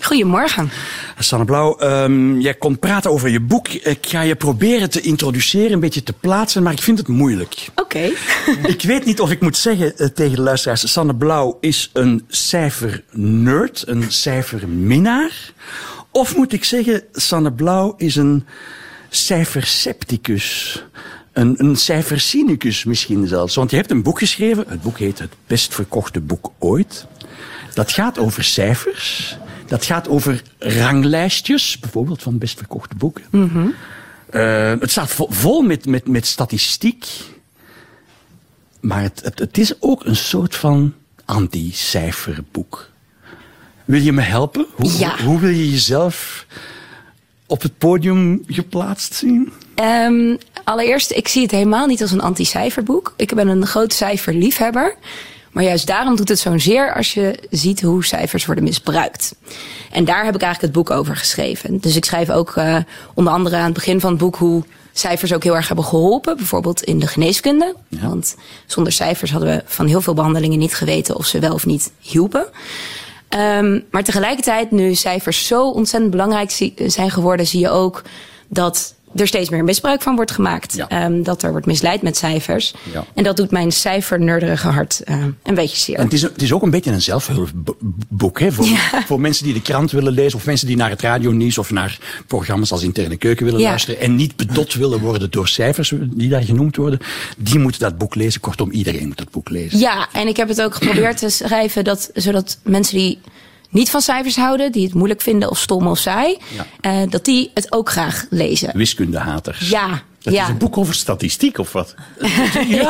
Goedemorgen. Sanne Blauw, jij komt praten over je boek. Ik ga je proberen te introduceren, een beetje te plaatsen, maar ik vind het moeilijk. Oké. Ik weet niet of ik moet zeggen tegen de luisteraars, Sanne Blauw is een cijfernerd, een cijferminnaar. Of moet ik zeggen, Sanne Blauw is een cijferscepticus. Een cijfercynicus misschien zelfs. Want je hebt een boek geschreven, het boek heet Het best verkochte boek ooit. Dat gaat over cijfers. Dat gaat over ranglijstjes, bijvoorbeeld van best verkochte boeken. Mm-hmm. Het staat vol met statistiek. Maar het is ook een soort van anti-cijferboek. Wil je me helpen? Hoe wil je jezelf op het podium geplaatst zien? Allereerst, ik zie het helemaal niet als een anti-cijferboek. Ik ben een groot cijferliefhebber. Maar juist daarom doet het zo'n zeer als je ziet hoe cijfers worden misbruikt. En daar heb ik eigenlijk het boek over geschreven. Dus ik schrijf ook onder andere aan het begin van het boek hoe cijfers ook heel erg hebben geholpen. Bijvoorbeeld in de geneeskunde. Ja. Want zonder cijfers hadden we van heel veel behandelingen niet geweten of ze wel of niet hielpen. Maar tegelijkertijd, nu cijfers zo ontzettend belangrijk zijn geworden, zie je ook dat er steeds meer misbruik van wordt gemaakt. Ja. Dat er wordt misleid met cijfers. Ja. En dat doet mijn cijfernerderige hart een beetje zeer. En het is ook een beetje een zelfhulpboek, hè? Voor mensen die de krant willen lezen, of mensen die naar het radionieuws of naar programma's als Interne Keuken willen luisteren en niet bedot willen worden door cijfers die daar genoemd worden. Die moeten dat boek lezen. Kortom, iedereen moet dat boek lezen. Ja, en ik heb het ook geprobeerd te schrijven zodat mensen die niet van cijfers houden, die het moeilijk vinden of stom of saai, dat die het ook graag lezen. Wiskundehaters. Ja. Dat is een boek over statistiek of wat? Het is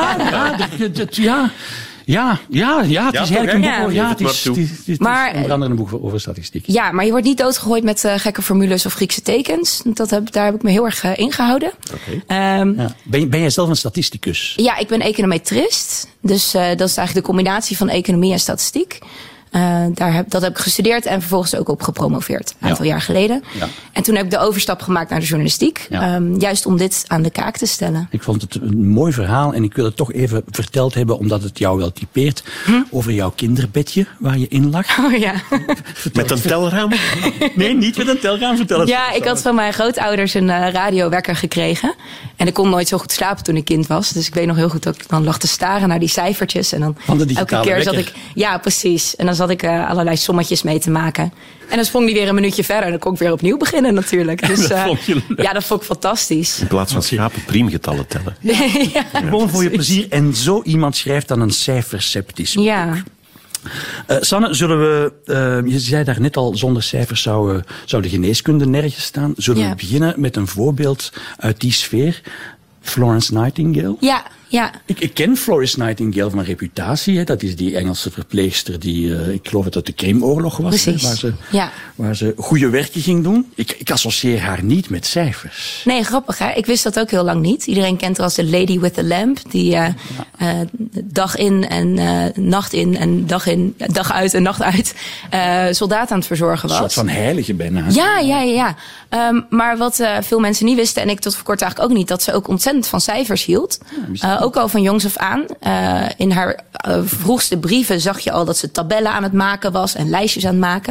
eigenlijk een boek over, het is onder andere een boek over statistiek. Ja, maar je wordt niet doodgegooid met gekke formules of Griekse tekens. Daar heb ik me heel erg ingehouden. Okay. Ben jij zelf een statisticus? Ja, ik ben econometrist. Dus dat is eigenlijk de combinatie van economie en statistiek. Dat heb ik gestudeerd en vervolgens ook op gepromoveerd. Een aantal jaar geleden. Ja. En toen heb ik de overstap gemaakt naar de journalistiek. Ja. Juist om dit aan de kaak te stellen. Ik vond het een mooi verhaal en ik wil het toch even verteld hebben, omdat het jou wel typeert. Over jouw kinderbedje waar je in lag. Oh ja. Met een telraam? Nee, niet met een telraam. Vertel het. Ja, ik had van mijn grootouders een radiowekker gekregen. En ik kon nooit zo goed slapen toen ik kind was. Dus ik weet nog heel goed dat ik dan lag te staren naar die cijfertjes. En dan elke keer zat ik. Ja, precies. En dan zat ik allerlei sommetjes mee te maken. En dan sprong die weer een minuutje verder. En dan kon ik weer opnieuw beginnen natuurlijk. Dus dat vond ik fantastisch. In plaats van schapen priemgetallen tellen. Gewoon voor je plezier. En zo iemand schrijft dan een cijfersceptisch boek. Ja. Sanne, zullen we, je zei daar net al, zonder cijfers zou de geneeskunde nergens staan. Zullen we beginnen met een voorbeeld uit die sfeer? Florence Nightingale? Ja. Ik ken Florence Nightingale van reputatie. Hè. Dat is die Engelse verpleegster die, ik geloof dat het de Krimoorlog was. Hè, waar ze goede werken ging doen. Ik associeer haar niet met cijfers. Nee, grappig hè. Ik wist dat ook heel lang niet. Iedereen kent haar als de Lady with the Lamp. Die dag in en nacht in en dag uit en nacht uit soldaten aan het verzorgen was. Een soort van heilige bijna. Ja. Maar wat veel mensen niet wisten, en ik tot voor kort eigenlijk ook niet, dat ze ook ontzettend van cijfers hield. Ook al van jongs af aan. In haar vroegste brieven zag je al dat ze tabellen aan het maken was en lijstjes aan het maken.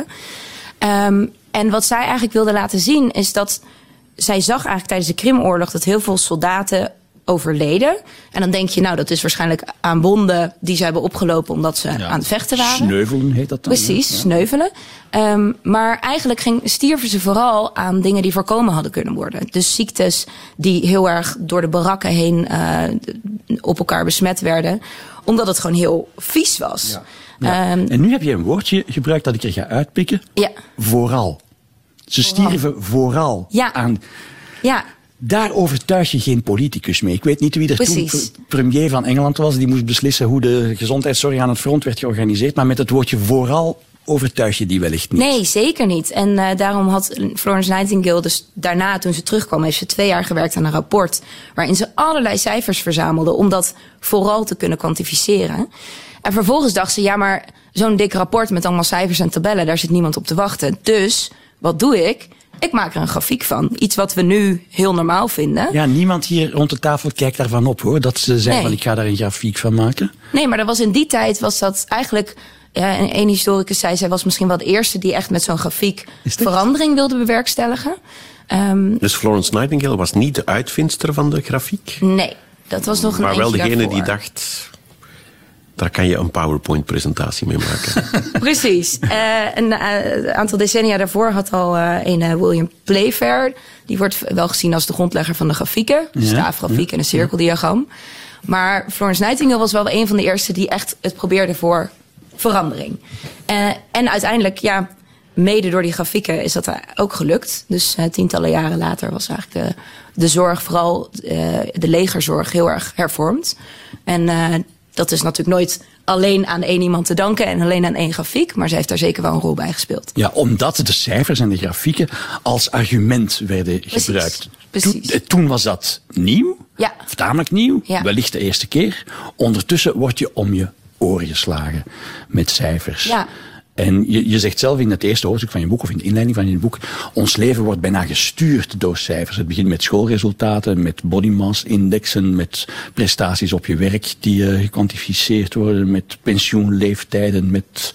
En wat zij eigenlijk wilde laten zien is dat zij zag eigenlijk tijdens de Krimoorlog dat heel veel soldaten overleden. En dan denk je, nou, dat is waarschijnlijk aan wonden die ze hebben opgelopen omdat ze aan het vechten waren. Sneuvelen heet dat dan. Precies, sneuvelen. Maar eigenlijk stierven ze vooral aan dingen die voorkomen hadden kunnen worden. Dus ziektes die heel erg door de barakken heen op elkaar besmet werden. Omdat het gewoon heel vies was. Ja. En nu heb je een woordje gebruikt dat ik er ga uitpikken. Ja. Vooral. Ze stierven vooral aan. Ja. Daar overtuig je geen politicus mee. Ik weet niet wie er toen premier van Engeland was. Die moest beslissen hoe de gezondheidszorg aan het front werd georganiseerd. Maar met het woordje vooral overtuig je die wellicht niet. Nee, zeker niet. En daarom had Florence Nightingale dus daarna, toen ze terugkwam, heeft ze 2 jaar gewerkt aan een rapport waarin ze allerlei cijfers verzamelde om dat vooral te kunnen kwantificeren. En vervolgens dacht ze, ja, maar zo'n dik rapport met allemaal cijfers en tabellen, daar zit niemand op te wachten. Dus, wat doe ik? Ik maak er een grafiek van. Iets wat we nu heel normaal vinden. Ja, niemand hier rond de tafel kijkt daarvan op, hoor. Dat ze zeggen van, ik ga daar een grafiek van maken. Nee, maar dat was in die tijd was dat eigenlijk En een historicus zei, zij was misschien wel de eerste die echt met zo'n grafiek verandering wilde bewerkstelligen. Dus Florence Nightingale was niet de uitvindster van de grafiek? Nee, dat was nog een maar wel degene daarvoor. die dacht, daar kan je een PowerPoint-presentatie mee maken. Precies. Een aantal decennia daarvoor had al een William Playfair. Die wordt wel gezien als de grondlegger van de grafieken. De staafgrafiek en een cirkeldiagram. Maar Florence Nightingale was wel een van de eerste die echt het probeerde voor verandering. En uiteindelijk, mede door die grafieken is dat ook gelukt. Dus tientallen jaren later was eigenlijk de zorg, vooral de legerzorg, heel erg hervormd. En dat is natuurlijk nooit alleen aan één iemand te danken en alleen aan één grafiek. Maar ze heeft daar zeker wel een rol bij gespeeld. Ja, omdat de cijfers en de grafieken als argument werden gebruikt. Precies. Toen was dat nieuw, of tamelijk nieuw, wellicht de eerste keer. Ondertussen word je om je oren geslagen met cijfers. Ja. En je zegt zelf in het eerste hoofdstuk van je boek, of in de inleiding van je boek, ons leven wordt bijna gestuurd door cijfers. Het begint met schoolresultaten, met body mass indexen, met prestaties op je werk die gekwantificeerd worden, met pensioenleeftijden, met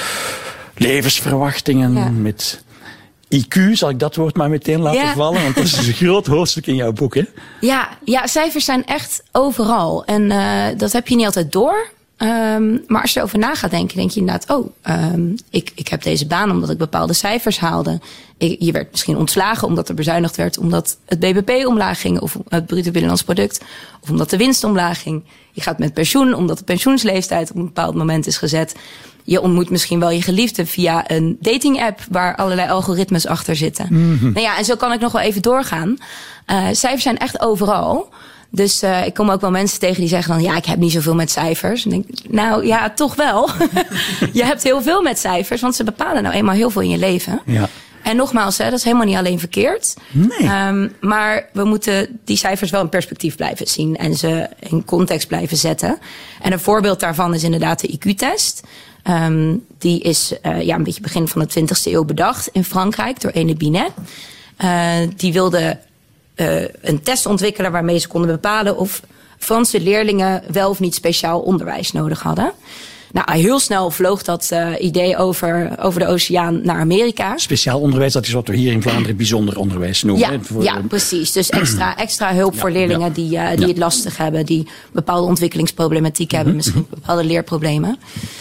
levensverwachtingen, met IQ, zal ik dat woord maar meteen laten vallen, want dat is een groot hoofdstuk in jouw boek, hè? Ja, cijfers zijn echt overal. En dat heb je niet altijd door. Maar als je erover na gaat denken, denk je inderdaad, ik heb deze baan omdat ik bepaalde cijfers haalde. Je werd misschien ontslagen omdat er bezuinigd werd, omdat het BBP omlaag ging, of het bruto binnenlands product, of omdat de winst omlaag ging. Je gaat met pensioen omdat de pensioensleeftijd op een bepaald moment is gezet. Je ontmoet misschien wel je geliefde via een dating-app waar allerlei algoritmes achter zitten. Mm-hmm. Nou ja, en zo kan ik nog wel even doorgaan. Cijfers zijn echt overal. Dus ik kom ook wel mensen tegen die zeggen dan, ik heb niet zoveel met cijfers. En denk, nou ja, toch wel. Je hebt heel veel met cijfers, want ze bepalen nou eenmaal heel veel in je leven. Ja. En nogmaals, dat is helemaal niet alleen verkeerd. Nee. Maar we moeten die cijfers wel in perspectief blijven zien en ze in context blijven zetten. En een voorbeeld daarvan is inderdaad de IQ-test. Die is een beetje begin van de 20e eeuw bedacht in Frankrijk door ene Binet. Die wilde een test ontwikkelen waarmee ze konden bepalen of Franse leerlingen wel of niet speciaal onderwijs nodig hadden. Nou, heel snel vloog dat idee over de oceaan naar Amerika. Speciaal onderwijs, dat is wat we hier in Vlaanderen bijzonder onderwijs noemen. Ja, precies. Dus extra hulp voor leerlingen die het lastig hebben, die bepaalde ontwikkelingsproblematiek hebben, misschien bepaalde leerproblemen.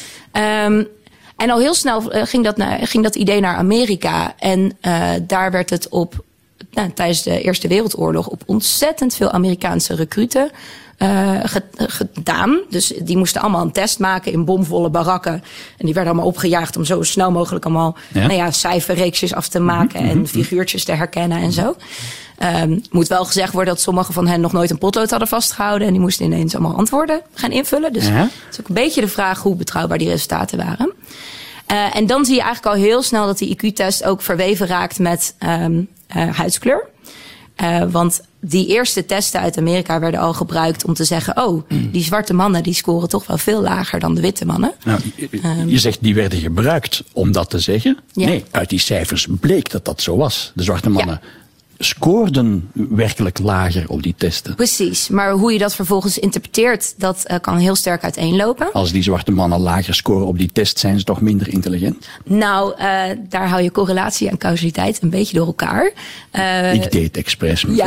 En al heel snel ging dat idee naar Amerika. En daar werd het tijdens de Eerste Wereldoorlog op ontzettend veel Amerikaanse recruten gedaan. Dus die moesten allemaal een test maken in bomvolle barakken. En die werden allemaal opgejaagd om zo snel mogelijk allemaal cijferreeksjes af te maken en figuurtjes te herkennen en zo. Moet wel gezegd worden dat sommigen van hen nog nooit een potlood hadden vastgehouden. En die moesten ineens allemaal antwoorden gaan invullen. Dus het is ook een beetje de vraag hoe betrouwbaar die resultaten waren. En dan zie je eigenlijk al heel snel dat die IQ-test ook verweven raakt met huidskleur. Want die eerste testen uit Amerika werden al gebruikt om te zeggen, die zwarte mannen die scoren toch wel veel lager dan de witte mannen. Nou, je zegt die werden gebruikt om dat te zeggen. Ja. Nee, uit die cijfers bleek dat dat zo was. De zwarte mannen scoorden werkelijk lager op die testen. Precies, maar hoe je dat vervolgens interpreteert, dat kan heel sterk uiteenlopen. Als die zwarte mannen lager scoren op die test, zijn ze toch minder intelligent? Nou, daar hou je correlatie en causaliteit een beetje door elkaar. Ik deed expres. Ja,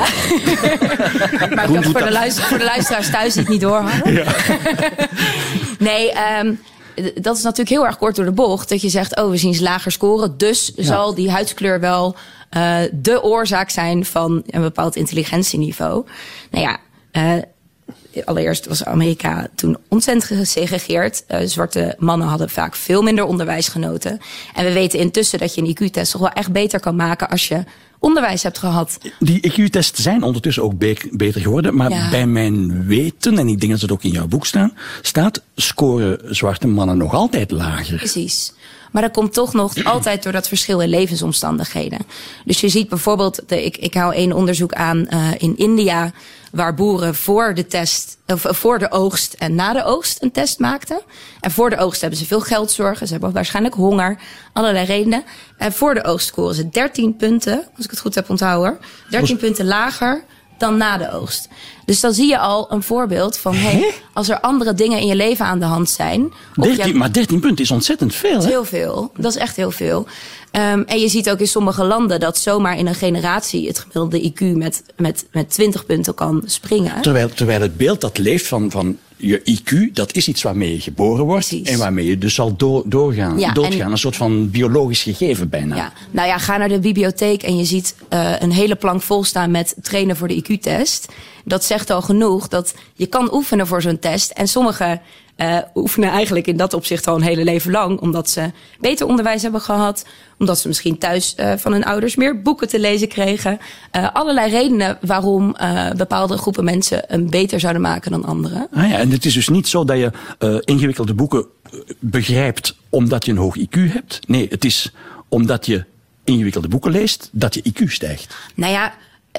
maar ik voor de luisteraars thuis die het niet doorhadden. Ja. Nee, dat is natuurlijk heel erg kort door de bocht. Dat je zegt, we zien ze lager scoren, dus zal die huidskleur wel de oorzaak zijn van een bepaald intelligentieniveau. Nou ja, allereerst was Amerika toen ontzettend gesegregeerd. Zwarte mannen hadden vaak veel minder onderwijs genoten. En we weten intussen dat je een IQ-test toch wel echt beter kan maken als je onderwijs hebt gehad. Die IQ-tests zijn ondertussen ook beter geworden. Maar bij mijn weten, en ik denk dat het ook in jouw boek staat, scoren zwarte mannen nog altijd lager. Precies. Maar dat komt toch nog altijd door dat verschil in levensomstandigheden. Dus je ziet bijvoorbeeld, ik hou één onderzoek aan in India, waar boeren voor de oogst en na de oogst een test maakten. En voor de oogst hebben ze veel geldzorgen, ze hebben waarschijnlijk honger, allerlei redenen. En voor de oogst scoren ze 13 punten, als ik het goed heb onthouden, 13 punten lager dan na de oogst. Dus dan zie je al een voorbeeld van... als er andere dingen in je leven aan de hand zijn... Maar 13 punten is ontzettend veel, Dat is hè? heel veel. Dat is echt heel veel. En je ziet ook in sommige landen... dat zomaar in een generatie het gemiddelde IQ met 20 punten kan springen. Terwijl het beeld dat leeft van je IQ, dat is iets waarmee je geboren wordt. Precies. En waarmee je dus zal doodgaan. Een soort van biologisch gegeven bijna. Ja. Nou ja, ga naar de bibliotheek en je ziet een hele plank vol staan met trainen voor de IQ-test. Dat zegt al genoeg dat je kan oefenen voor zo'n test. En sommigen oefenen eigenlijk in dat opzicht al een hele leven lang. Omdat ze beter onderwijs hebben gehad. Omdat ze misschien thuis van hun ouders meer boeken te lezen kregen. Allerlei redenen waarom bepaalde groepen mensen een beter zouden maken dan anderen. Ah ja, en het is dus niet zo dat je ingewikkelde boeken begrijpt omdat je een hoog IQ hebt. Nee, het is omdat je ingewikkelde boeken leest dat je IQ stijgt. Nou ja,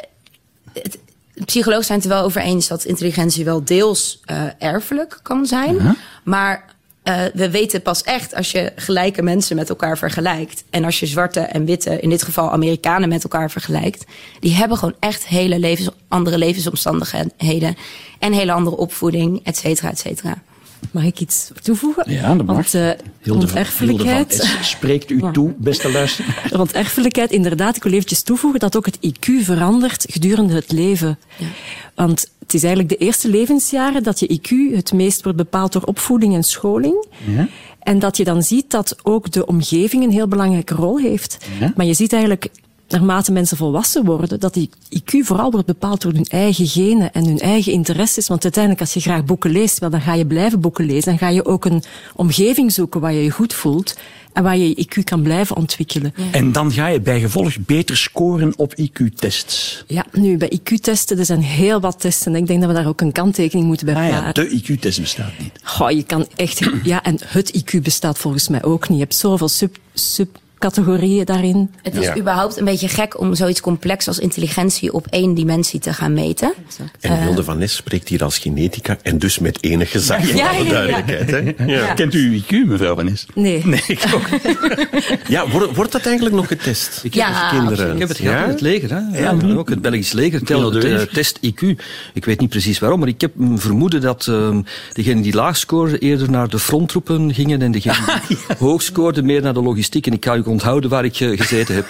psychologen zijn het er wel over eens dat intelligentie wel deels erfelijk kan zijn. Uh-huh. Maar we weten pas echt als je gelijke mensen met elkaar vergelijkt. En als je zwarte en witte, in dit geval Amerikanen, met elkaar vergelijkt. Die hebben gewoon echt andere levensomstandigheden. En hele andere opvoeding, et cetera, et cetera. Mag ik iets toevoegen? Ja, dat mag. Want erfelijkheid... Spreekt u toe, beste luisteraar. Want erfelijkheid, inderdaad, ik wil eventjes toevoegen dat ook het IQ verandert gedurende het leven. Ja. Want het is eigenlijk de eerste levensjaren dat je IQ het meest wordt bepaald door opvoeding en scholing. Ja. En dat je dan ziet dat ook de omgeving een heel belangrijke rol heeft. Ja. Maar je ziet eigenlijk... naarmate mensen volwassen worden, dat die IQ vooral wordt bepaald door hun eigen genen en hun eigen interesses. Want uiteindelijk, als je graag boeken leest, dan ga je blijven boeken lezen. Dan ga je ook een omgeving zoeken waar je je goed voelt en waar je IQ kan blijven ontwikkelen. Ja. En dan ga je bijgevolg beter scoren op IQ-tests. Ja, nu, bij IQ-testen, er zijn heel wat testen. Ik denk dat we daar ook een kanttekening moeten bij plaatsen. Ja, de IQ-test bestaat niet. Goh, je kan echt... Ja, en het IQ bestaat volgens mij ook niet. Je hebt zoveel subcategorieën daarin. Het is überhaupt een beetje gek om zoiets complex als intelligentie op 1 dimensie te gaan meten. En Hilde van Nes spreekt hier als genetica en dus met enig gezag voor alle duidelijkheid. Hè? Ja. Kent u uw IQ, mevrouw van Nes? Nee. Nee, ik ook. Ja, wordt dat eigenlijk nog getest? Ik heb het gehad in het leger. Hè? Ja, ook het Belgisch leger telde test IQ. Ik weet niet precies waarom, maar ik heb een vermoeden dat degenen die laag scoorden eerder naar de fronttroepen gingen en degenen die hoog scoorden meer naar de logistiek. En ik ga u onthouden waar ik gezeten heb.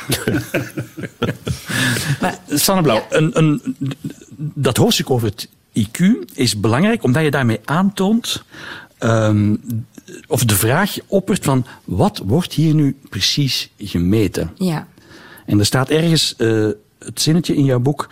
Maar, Sanne Blauw, dat hoofdstuk over het IQ is belangrijk omdat je daarmee aantoont of de vraag oppert van wat wordt hier nu precies gemeten? Ja. En er staat ergens het zinnetje in jouw boek.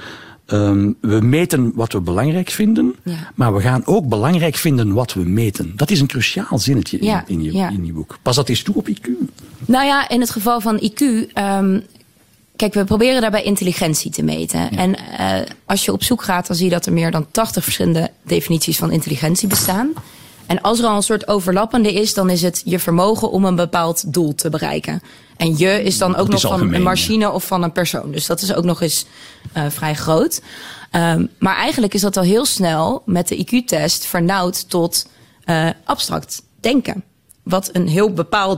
We meten wat we belangrijk vinden, maar we gaan ook belangrijk vinden wat we meten. Dat is een cruciaal zinnetje in je boek. Pas dat eens toe op IQ. Nou ja, in het geval van IQ... kijk, we proberen daarbij intelligentie te meten. Ja. En als je op zoek gaat, dan zie je dat er meer dan 80 verschillende definities van intelligentie bestaan. En als er al een soort overlappende is, dan is het je vermogen om een bepaald doel te bereiken. En je is dan ook nog van een machine of van een persoon. Dus dat is ook nog eens vrij groot. Maar eigenlijk is dat al heel snel met de IQ-test vernauwd tot abstract denken. Wat een heel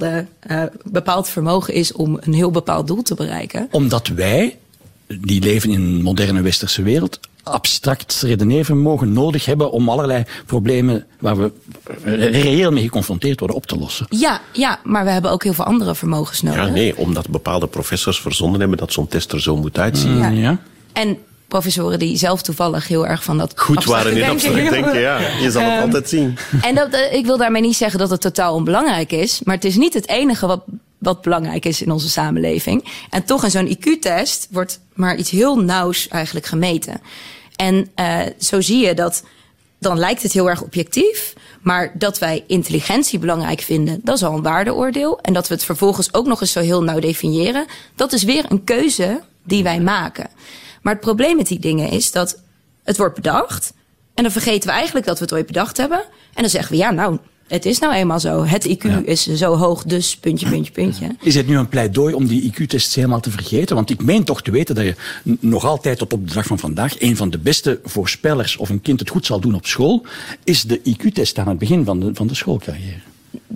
bepaald vermogen is om een heel bepaald doel te bereiken. Omdat wij, die leven in een moderne westerse wereld, abstract redeneervermogen nodig hebben om allerlei problemen waar we reëel mee geconfronteerd worden op te lossen. Ja, maar we hebben ook heel veel andere vermogens nodig. Ja, nee, omdat bepaalde professors verzonnen hebben dat zo'n test er zo moet uitzien. Ja. En professoren die zelf toevallig heel erg van dat goed waren in abstract denken, ja. Je zal het altijd zien. En ik wil daarmee niet zeggen dat het totaal onbelangrijk is, maar het is niet het enige wat belangrijk is in onze samenleving. En toch in zo'n IQ-test wordt maar iets heel nauws eigenlijk gemeten. En zo zie je dat, dan lijkt het heel erg objectief, maar dat wij intelligentie belangrijk vinden, dat is al een waardeoordeel. En dat we het vervolgens ook nog eens zo heel nauw definiëren, dat is weer een keuze die wij maken. Maar het probleem met die dingen is dat het wordt bedacht en dan vergeten we eigenlijk dat we het ooit bedacht hebben. En dan zeggen we, het is nou eenmaal zo. Het IQ is zo hoog, dus puntje. Is het nu een pleidooi om die IQ-tests helemaal te vergeten? Want ik meen toch te weten dat je nog altijd tot op de dag van vandaag een van de beste voorspellers of een kind het goed zal doen op school, is de IQ-test aan het begin van de schoolcarrière.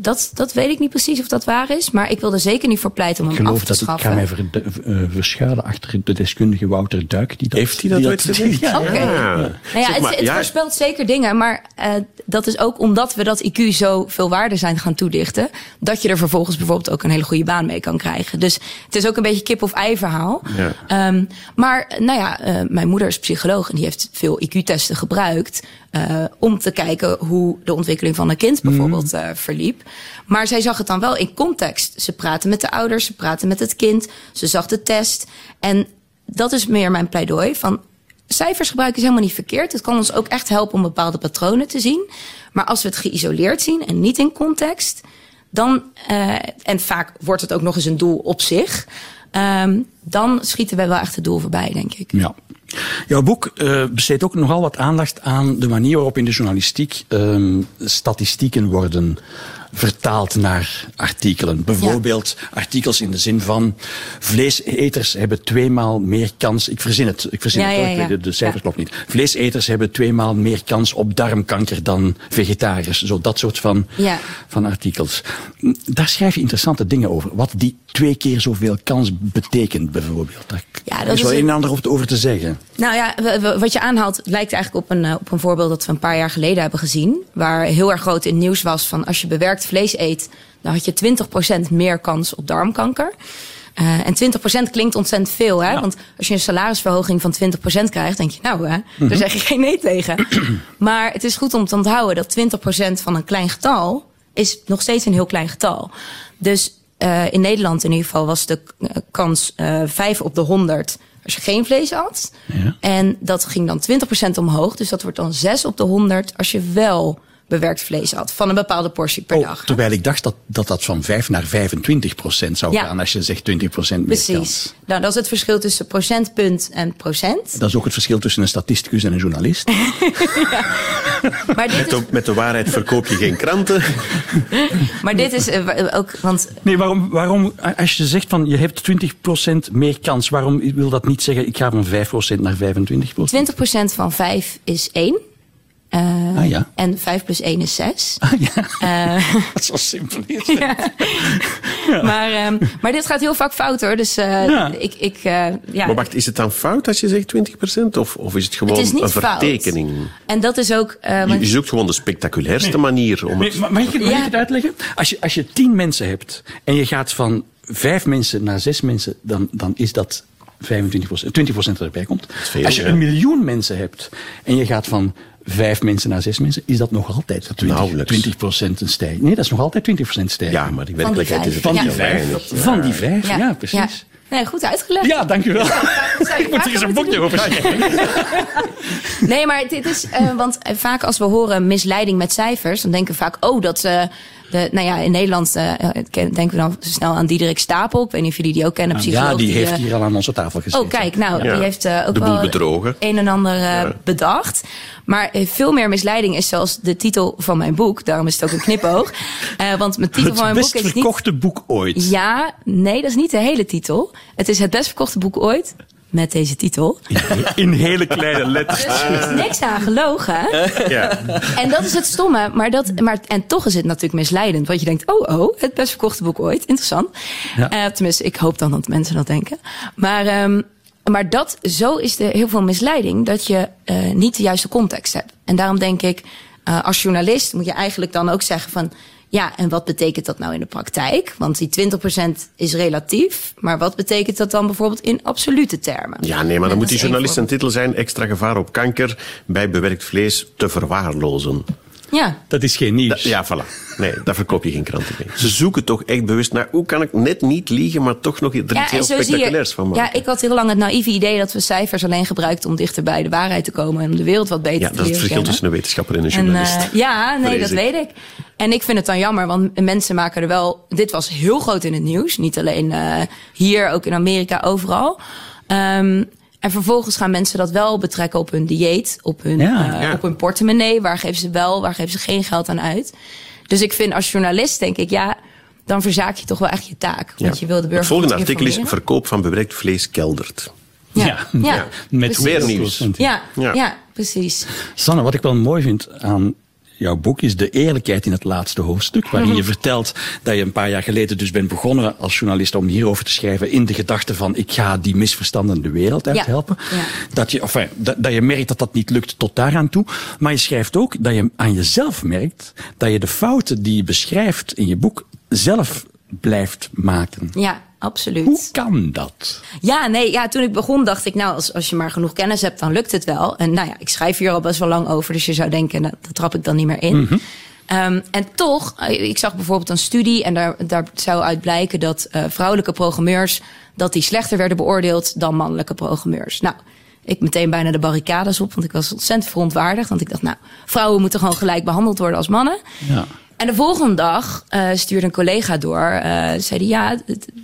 Dat weet ik niet precies of dat waar is. Maar ik wil er zeker niet voor pleiten om hem af te schaffen. Ik ga mij verschuilen achter de deskundige Wouter Duik. Heeft hij dat ooit gezegd? Ja. Okay. Nou ja, het voorspelt zeker dingen. Maar dat is ook omdat we dat IQ zo veel waarde zijn gaan toedichten. Dat je er vervolgens bijvoorbeeld ook een hele goede baan mee kan krijgen. Dus het is ook een beetje kip-of-ei verhaal. Ja. Maar mijn moeder is psycholoog en die heeft veel IQ-testen gebruikt. Om te kijken hoe de ontwikkeling van een kind bijvoorbeeld verliep. Maar zij zag het dan wel in context. Ze praten met de ouders, ze praten met het kind. Ze zag de test. En dat is meer mijn pleidooi. Van cijfers gebruiken is helemaal niet verkeerd. Het kan ons ook echt helpen om bepaalde patronen te zien. Maar als we het geïsoleerd zien en niet in context, dan, en vaak wordt het ook nog eens een doel op zich, dan schieten we wel echt het doel voorbij, denk ik. Ja. Jouw boek besteedt ook nogal wat aandacht aan de manier waarop in de journalistiek statistieken worden vertaald naar artikelen. Bijvoorbeeld artikels in de zin van vleeseters hebben 2 maal meer kans. Ik verzin het. De cijfers klopt niet. Vleeseters hebben 2 maal meer kans op darmkanker dan vegetariërs. Zo dat soort van artikels. Daar schrijf je interessante dingen over. Wat die 2 keer zoveel kans betekent, bijvoorbeeld. Daar is wel een en ander over te zeggen. Nou ja, wat je aanhaalt lijkt eigenlijk op een voorbeeld dat we een paar jaar geleden hebben gezien. Waar heel erg groot in nieuws was van als je bewerkt vlees eet, dan had je 20% meer kans op darmkanker. En 20% klinkt ontzettend veel, hè? Ja. Want als je een salarisverhoging van 20% krijgt, denk je, nou, hè, daar zeg je geen nee tegen. Maar het is goed om te onthouden dat 20% van een klein getal is nog steeds een heel klein getal. Dus in Nederland in ieder geval was de kans 5 op de 100 als je geen vlees at. Ja. En dat ging dan 20% omhoog. Dus dat wordt dan 6 op de 100 als je wel bewerkt vlees had. Van een bepaalde portie per dag. Terwijl ik dacht dat van 5 naar 25% zou gaan als je zegt 20% meer Precies. kans. Nou, dat is het verschil tussen procentpunt en procent. Dat is ook het verschil tussen een statisticus en een journalist. Maar met de waarheid verkoop je geen kranten. Maar dit is ook... Want nee, waarom als je zegt van je hebt 20% meer kans, waarom wil dat niet zeggen ik ga van 5% naar 25%? 20% van 5 is 1. En 5 plus 1 is 6. Dat is zo simpel. Ja. Maar dit gaat heel vaak fout, hoor. Dus Maar wacht, is het dan fout als je zegt 20%? Of is het gewoon een vertekening? Fout. En dat is ook... je zoekt gewoon de spectaculairste manier om het... Mag ik het uitleggen? Als je 10 mensen hebt en je gaat van 5 mensen naar 6 mensen, dan is dat 25%, 20% erbij komt. Veel, als je 1 miljoen mensen hebt en je gaat van 5 mensen naar 6 mensen, is dat nog altijd 20% een stijging. Nee, dat is nog altijd 20% stijging. Ja, maar in werkelijkheid is het van die 5. Van die 5, ja, precies. Ja. Nee, goed uitgelegd. Ja, dank u wel. Ik moet er eens een boekje over schrijven. Nee, maar dit is... want vaak als we horen misleiding met cijfers, dan denken we vaak, dat ze... in Nederland denken we dan snel aan Diederik Stapel. Ik weet niet of jullie die ook kennen, psycholoog. Ja, die heeft hier al aan onze tafel gezeten. Oh, kijk, die heeft ook de boel wel bedrogen. Een en ander bedacht. Maar veel meer misleiding is zelfs de titel van mijn boek. Daarom is het ook een knipoog. Want mijn titel van mijn boek is Het best verkochte boek ooit. Ja, nee, dat is niet de hele titel. Het is het best verkochte boek ooit. Met deze titel. In hele kleine letters. Dus er is niks aan gelogen. Ja. En dat is het stomme. En toch is het natuurlijk misleidend. Want je denkt, het best verkochte boek ooit. Interessant. Ja. Tenminste, ik hoop dan dat mensen dat denken. Maar zo is er heel veel misleiding. Dat je niet de juiste context hebt. En daarom denk ik, als journalist moet je eigenlijk dan ook zeggen van... Ja, en wat betekent dat nou in de praktijk? Want die 20% is relatief. Maar wat betekent dat dan bijvoorbeeld in absolute termen? Ja, nee, maar dan moet die journalist een titel zijn... Extra gevaar op kanker bij bewerkt vlees te verwaarlozen. Ja. Dat is geen nieuws. Ja, voilà. Nee, daar verkoop je geen kranten mee. Ze zoeken toch echt bewust naar... hoe kan ik net niet liegen, maar toch nog iets heel spectaculairs van maken? Ja, ik had heel lang het naïeve idee dat we cijfers alleen gebruikten... om dichter bij de waarheid te komen en om de wereld wat beter te leren kennen. Ja, dat is het verschil tussen een wetenschapper en een journalist. Dat weet ik. En ik vind het dan jammer, want mensen maken er wel... Dit was heel groot in het nieuws. Niet alleen hier, ook in Amerika, overal. En vervolgens gaan mensen dat wel betrekken op hun dieet, op hun portemonnee. Waar geven ze wel, waar geven ze geen geld aan uit? Dus ik vind als journalist, denk ik, dan verzaak je toch wel echt je taak. Want je wil de burger. Het volgende artikel is verkoop van bewerkt vlees keldert. Met weer nieuws. Ja, precies. Sanne, wat ik wel mooi vind aan jouw boek is de eerlijkheid in het laatste hoofdstuk, waarin je vertelt dat je een paar jaar geleden dus bent begonnen als journalist om hierover te schrijven in de gedachte van ik ga die misverstanden de wereld uithelpen. Ja. Dat je merkt dat dat niet lukt tot daaraan toe. Maar je schrijft ook dat je aan jezelf merkt dat je de fouten die je beschrijft in je boek zelf blijft maken. Ja, absoluut. Hoe kan dat? Ja, toen ik begon dacht ik, nou, als je maar genoeg kennis hebt, dan lukt het wel. En nou ja, ik schrijf hier al best wel lang over, dus je zou denken, nou, dat trap ik dan niet meer in. Mm-hmm. En toch, ik zag bijvoorbeeld een studie en daar zou uit blijken dat vrouwelijke programmeurs, dat die slechter werden beoordeeld dan mannelijke programmeurs. Nou, ik meteen bijna de barricades op, want ik was ontzettend verontwaardigd. Want ik dacht, nou, vrouwen moeten gewoon gelijk behandeld worden als mannen. Ja. En de volgende dag stuurde een collega door. Zei ja,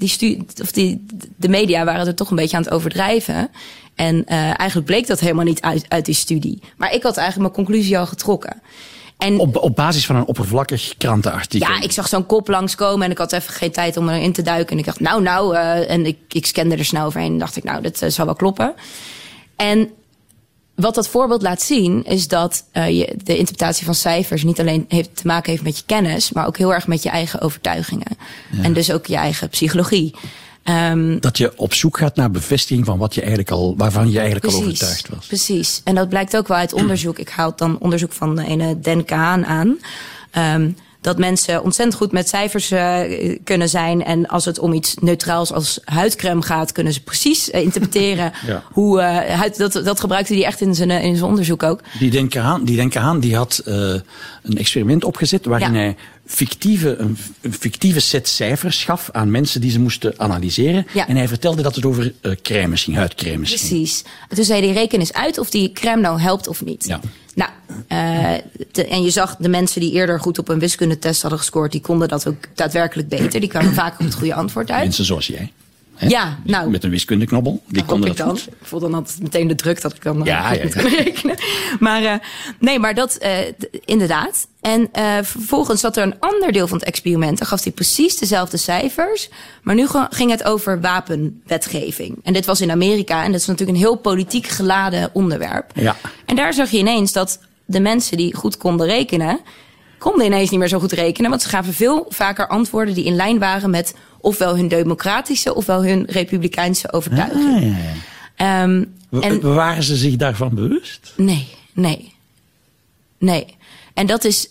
de media waren er toch een beetje aan het overdrijven. En eigenlijk bleek dat helemaal niet uit die studie. Maar ik had eigenlijk mijn conclusie al getrokken. En op basis van een oppervlakkig krantenartikel? Ja, ik zag zo'n kop langskomen en ik had even geen tijd om erin te duiken. En ik dacht, en ik scande er snel overheen en dacht ik, nou, dat zal wel kloppen. En wat dat voorbeeld laat zien, is dat de interpretatie van cijfers niet alleen te maken heeft met je kennis, maar ook heel erg met je eigen overtuigingen. Ja. En dus ook je eigen psychologie. Dat je op zoek gaat naar bevestiging van waarvan je eigenlijk al overtuigd was. Precies. En dat blijkt ook wel uit onderzoek. Ik haal dan onderzoek van de ene Den Kaan aan. Dat mensen ontzettend goed met cijfers kunnen zijn. En als het om iets neutraals als huidcrème gaat, kunnen ze precies interpreteren hoe dat gebruikte hij echt in zijn onderzoek ook. Die Den Kaan die had een experiment opgezet waarin hij een fictieve set cijfers gaf aan mensen die ze moesten analyseren. Ja. En hij vertelde dat het over crèmes ging, huidcrèmes ging. Precies. Toen zei hij, reken eens uit of die crème nou helpt of niet. Ja. Nou, en je zag de mensen die eerder goed op een wiskundetest hadden gescoord, die konden dat ook daadwerkelijk beter. Die kwamen vaak op het goede antwoord uit. Mensen zoals jij. He? Ja, nou. Met een wiskundeknobbel. Die konden dat goed. Ik voel dan altijd meteen de druk dat ik dan goed kan rekenen. Maar dat inderdaad. En vervolgens zat er een ander deel van het experiment. Daar gaf hij precies dezelfde cijfers. Maar nu ging het over wapenwetgeving. En dit was in Amerika. En dat is natuurlijk een heel politiek geladen onderwerp. Ja. En daar zag je ineens dat de mensen die goed konden rekenen, konden ineens niet meer zo goed rekenen. Want ze gaven veel vaker antwoorden die in lijn waren met ofwel hun democratische ofwel hun republikeinse overtuiging. Waren ze zich daarvan bewust? Nee. En dat is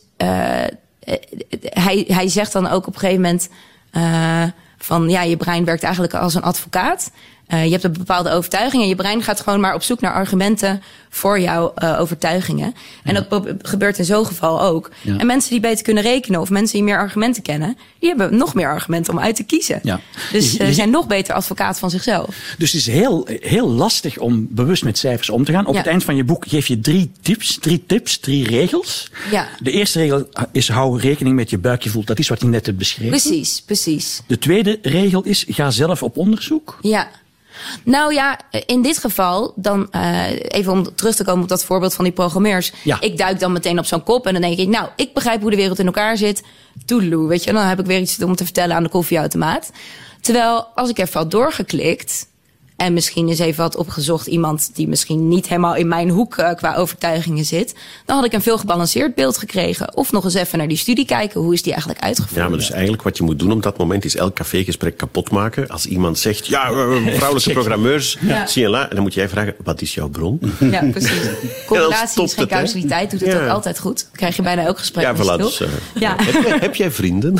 hij zegt dan ook op een gegeven moment van ja, je brein werkt eigenlijk als een advocaat. Je hebt een bepaalde overtuiging en je brein gaat gewoon maar op zoek naar argumenten voor jouw overtuigingen. En dat gebeurt in zo'n geval ook. Ja. En mensen die beter kunnen rekenen of mensen die meer argumenten kennen, die hebben nog meer argumenten om uit te kiezen. Ja. Dus ze zijn nog beter advocaat van zichzelf. Dus het is heel lastig om bewust met cijfers om te gaan. Op het eind van je boek geef je 3 regels. Ja. De eerste regel is hou rekening met je buikgevoel. Dat is wat je net hebt beschreven. Precies. De tweede regel is ga zelf op onderzoek. Ja. Nou ja, in dit geval, dan even om terug te komen op dat voorbeeld van die programmeurs. Ja. Ik duik dan meteen op zo'n kop en dan denk ik, nou, ik begrijp hoe de wereld in elkaar zit. Toedeloe, weet je, dan heb ik weer iets om te vertellen aan de koffieautomaat. Terwijl, als ik even had doorgeklikt en misschien eens even had opgezocht iemand die misschien niet helemaal in mijn hoek qua overtuigingen zit, dan had ik een veel gebalanceerd beeld gekregen. Of nog eens even naar die studie kijken, hoe is die eigenlijk uitgevoerd? Ja, maar dus eigenlijk wat je moet doen op dat moment is elk cafégesprek kapot maken. Als iemand zegt, vrouwelijke programmeurs, zie je la, en dan moet jij vragen, wat is jouw bron? Ja, precies. Correlatie is geen causaliteit, doet het ook altijd goed. Dan krijg je bijna elk gesprek. Ja, voilà, dus, heb jij vrienden?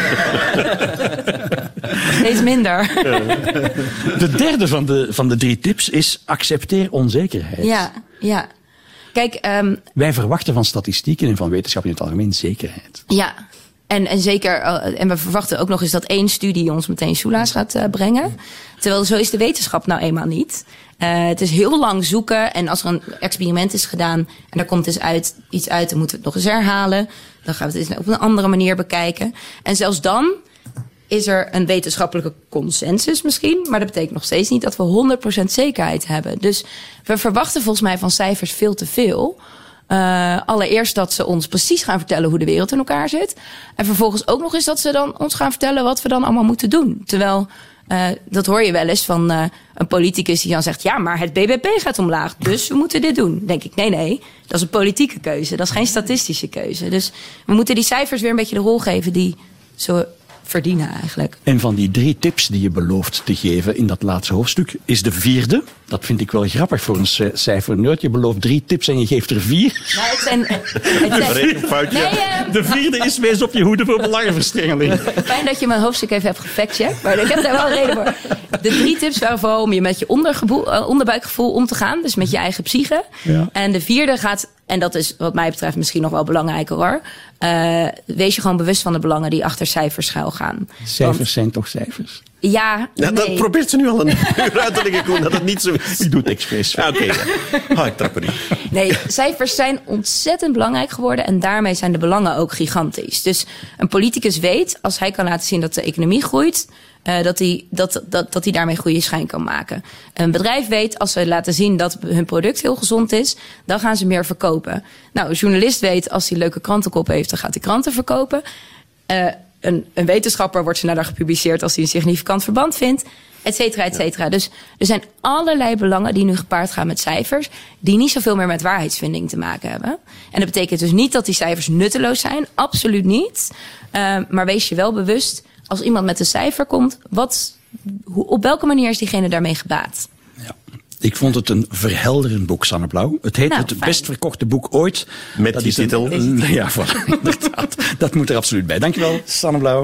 Steeds minder. De derde van de 3 tips is accepteer onzekerheid. Ja. Kijk, wij verwachten van statistieken en van wetenschap in het algemeen zekerheid. Ja, en zeker, en we verwachten ook nog eens dat 1 studie ons meteen soelaas gaat brengen. Terwijl zo is de wetenschap nou eenmaal niet. Het is heel lang zoeken en als er een experiment is gedaan en daar komt dus iets uit, dan moeten we het nog eens herhalen. Dan gaan we het eens op een andere manier bekijken. En zelfs dan is er een wetenschappelijke consensus misschien, maar dat betekent nog steeds niet dat we 100% zekerheid hebben. Dus we verwachten volgens mij van cijfers veel te veel. Allereerst dat ze ons precies gaan vertellen hoe de wereld in elkaar zit. En vervolgens ook nog eens dat ze dan ons gaan vertellen wat we dan allemaal moeten doen. Terwijl Dat hoor je wel eens van een politicus die dan zegt... ja, maar het BBP gaat omlaag, dus we moeten dit doen. Dan denk ik, nee, dat is een politieke keuze. Dat is geen statistische keuze. Dus we moeten die cijfers weer een beetje de rol geven die zo verdienen eigenlijk. En van die 3 tips die je belooft te geven in dat laatste hoofdstuk, is de 4e. Dat vind ik wel grappig voor een cijfernerd. Je belooft 3 tips en je geeft er 4. Nou, het zijn De 4e is wees op je hoede voor belangenverstrengeling. Fijn dat je mijn hoofdstuk even hebt gefactcheckt, maar ik heb daar wel een reden voor. De 3 tips waren vooral om je met je onderbuikgevoel om te gaan, dus met je eigen psyche. Ja. En de 4e gaat, en dat is wat mij betreft misschien nog wel belangrijker hoor, wees je gewoon bewust van de belangen die achter cijfers schuilgaan. Cijfers zijn toch cijfers? Ja, nee. Dat probeert ze nu al een uur uit te leggen, Koen, dat het niet zo is. Ik doe het expres. Oké. Ik trap er niet. Nee, cijfers zijn ontzettend belangrijk geworden en daarmee zijn de belangen ook gigantisch. Dus een politicus weet, als hij kan laten zien dat de economie groeit, dat hij daarmee goede schijn kan maken. Een bedrijf weet, als ze laten zien dat hun product heel gezond is, dan gaan ze meer verkopen. Nou, een journalist weet, als hij een leuke krantenkop heeft, dan gaat hij kranten verkopen. Een wetenschapper wordt sneller gepubliceerd als hij een significant verband vindt, et cetera, et cetera. Ja. Dus er zijn allerlei belangen die nu gepaard gaan met cijfers, die niet zoveel meer met waarheidsvinding te maken hebben. En dat betekent dus niet dat die cijfers nutteloos zijn, absoluut niet. Maar wees je wel bewust, als iemand met een cijfer komt, op welke manier is diegene daarmee gebaat? Ja. Ik vond het een verhelderend boek, Sanne Blauw. Het heet het best verkochte boek ooit. Met die titel. Ja, inderdaad. Dat moet er absoluut bij. Dankjewel, Sanne Blauw.